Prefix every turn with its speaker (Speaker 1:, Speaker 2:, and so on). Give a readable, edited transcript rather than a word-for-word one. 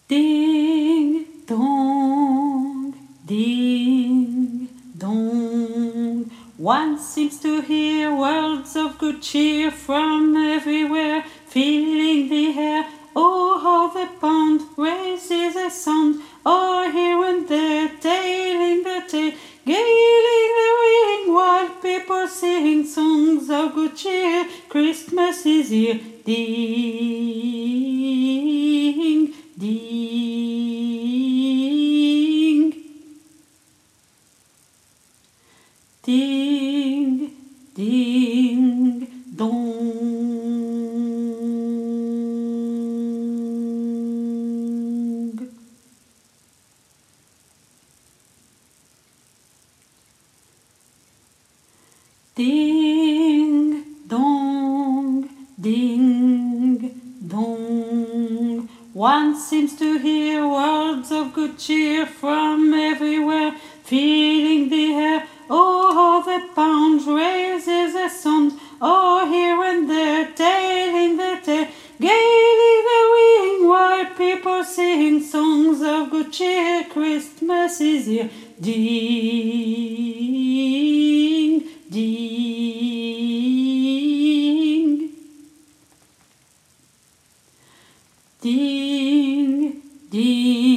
Speaker 1: Ding dong, ding dong. One seems to hear words of good cheer from everywhere, filling the air. Oh, how the pond raises a sound, oh, here and there, tailing the tale, gaining the ring, while people sing songs of good cheer. Christmas is here, ding, ding, ding, ding, dong. Ding dong, ding dong. One seems to hear words of good cheer from everywhere, filling the air. Oh, how the pound raises a sound, oh, here and there, tailing the tale, gaining the ring, while people sing songs of good cheer. Christmas is here, ding, ding, ding, ding.